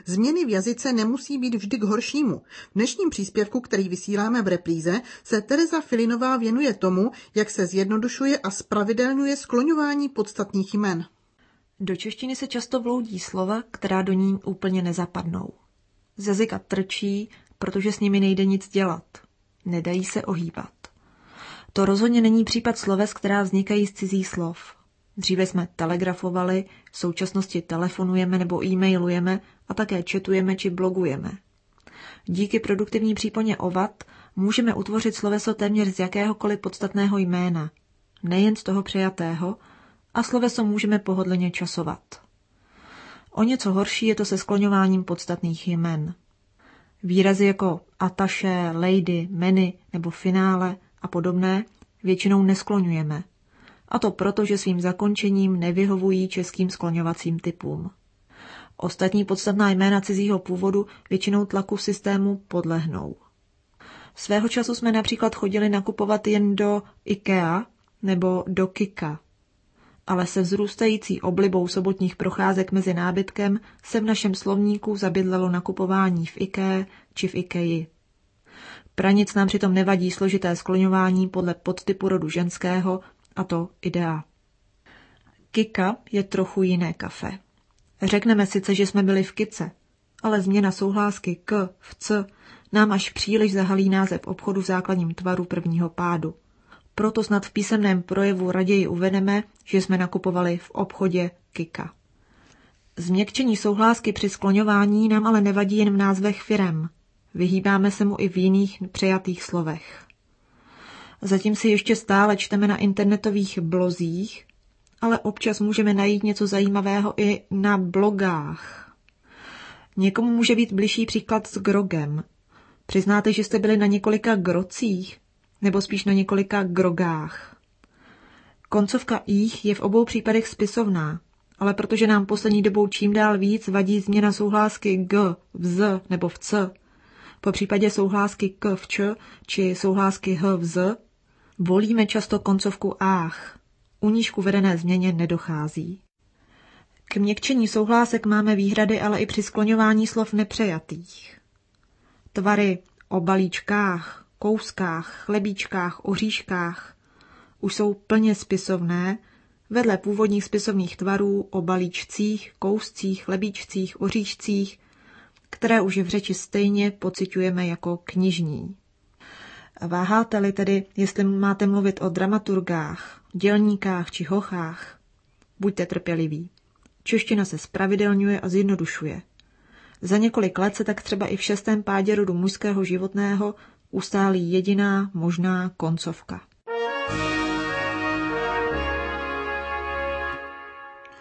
Změny v jazyce nemusí být vždy k horšímu. V dnešním příspěvku, který vysíláme v repríze, se Tereza Filinová věnuje tomu, jak se zjednodušuje a zpravidelňuje skloňování podstatných jmen. Do češtiny se často vloudí slova, která do ní úplně nezapadnou. Z jazyka trčí, protože s nimi nejde nic dělat. Nedají se ohýbat. To rozhodně není případ sloves, která vznikají z cizích slov. Dříve jsme telegrafovali, v současnosti telefonujeme nebo e-mailujeme a také chatujeme či blogujeme. Díky produktivní příponě ovat můžeme utvořit sloveso téměř z jakéhokoliv podstatného jména, nejen z toho přejatého, a sloveso můžeme pohodlně časovat. O něco horší je to se skloňováním podstatných jmen. Výrazy jako ataše, lady, many nebo finále a podobné většinou neskloňujeme. A to proto, že svým zakončením nevyhovují českým skloňovacím typům. Ostatní podstatná jména cizího původu většinou tlaku v systému podlehnou. Svého času jsme například chodili nakupovat jen do IKEA nebo do Kika. Ale se vzrůstající oblibou sobotních procházek mezi nábytkem se v našem slovníku zabydlelo nakupování v IKEA či v IKEA. Pra nic nám přitom nevadí složité skloňování podle podtypu rodu ženského, a to idea. Kika je trochu jiné kafe. Řekneme sice, že jsme byli v Kice, ale změna souhlásky k v c nám až příliš zahalí název obchodu v základním tvaru prvního pádu. Proto snad v písemném projevu raději uvedeme, že jsme nakupovali v obchodě Kika. Změkčení souhlásky při skloňování nám ale nevadí jen v názvech firem. Vyhýbáme se mu i v jiných přejatých slovech. Zatím si ještě stále čteme na internetových blozích, ale občas můžeme najít něco zajímavého i na blogách. Někomu může být bližší příklad s grogem. Přiznáte, že jste byli na několika grocích? Nebo spíš na několika grogách. Koncovka ích je v obou případech spisovná, ale protože nám poslední dobou čím dál víc vadí změna souhlásky g v z nebo v c, po případě souhlásky k v č či souhlásky h v z, volíme často koncovku ách. U níž k uvedené změně nedochází. K měkčení souhlásek máme výhrady ale i při skloňování slov nepřejatých. Tvary o balíčkách, kouskách, chlebíčkách, oříškách už jsou plně spisovné, vedle původních spisovných tvarů o balíčcích, kouscích, chlebíčcích, oříšcích, které už v řeči stejně pociťujeme jako knižní. Váháte-li tedy, jestli máte mluvit o dramaturgách, dělníkách či hochách? Buďte trpěliví. Čeština se zpravidelňuje a zjednodušuje. Za několik let se tak třeba i v 6. pádě rodu mužského životného ustálí jediná možná koncovka.